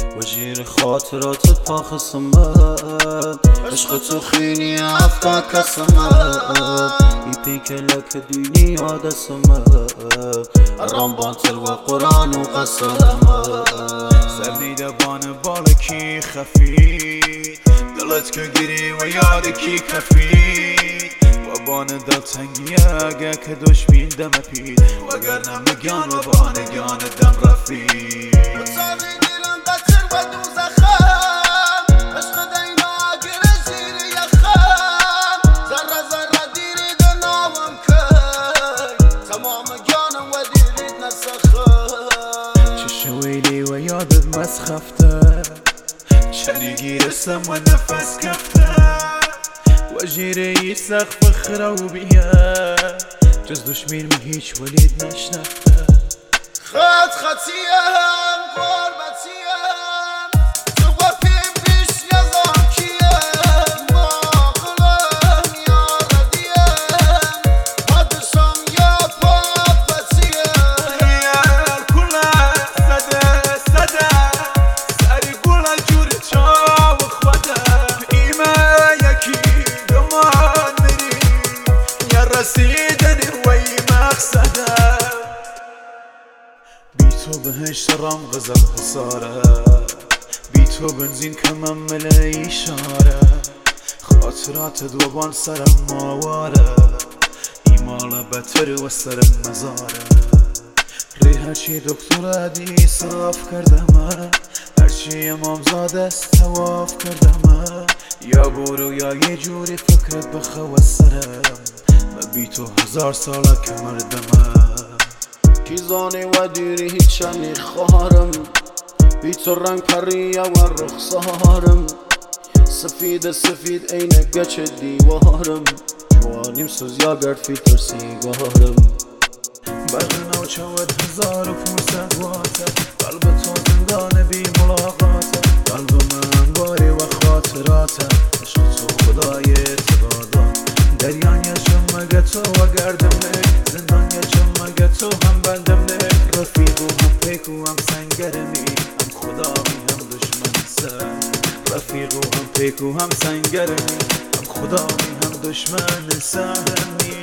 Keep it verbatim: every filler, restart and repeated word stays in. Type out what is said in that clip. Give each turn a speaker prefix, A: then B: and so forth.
A: وجیر خاطراتت پا خسمت عشق تو خینی افتا کسمت ای پیک لک دینی آدسمت ارام بانتر و قرآن و قسمت
B: سرنیده بان بالکی خفی دلت که گیری و یاد کی کفی و بان دلتنگیه اگه که دشمین دم پید وگر نمیگان و بانگان دم رفی شويلي ويادت مسخفته شنيجي رسم ونفس كفته وجيري سقف خروبيه جز دشمين مهيج وليد نشنفته
C: خط خطيهم غربتيهم
B: رسيدني وي مقصده بيتو بهش رام غزل خساره بيتو بنزين كمان ملي اشاره خاطرات دوبان سرم ماواره ایمال بتر و سرم مزاره ری هرچی دکتر عدی صاف کردم هرچی امامزاده است تواف کردم یا برو یا یه جوری فکرت بخوا سرم بی تو هزار ساله که مردمه
A: کیزانی و دیری هیچ شنی خواهرم بی تو رنگ پریه و رخسارم سفید سفید عین گچ دیوارم جوانیم سوزیا گرد فیلتر سیگارم
B: برق نوچود هزار و پونصد واته قلب تو زندان بی ملاقاته قلب من باری و خاطراته عشق تو خدای اعتقادات دریان یه چمگه تو و گردم نه زندان یه چمگه تو هم بندم نه رفیق و هم پیک و هم سنگرمی هم خدامی هم دشمن سر رفیق و هم پیک و هم سنگرمی هم خدامی هم دشمن سرمی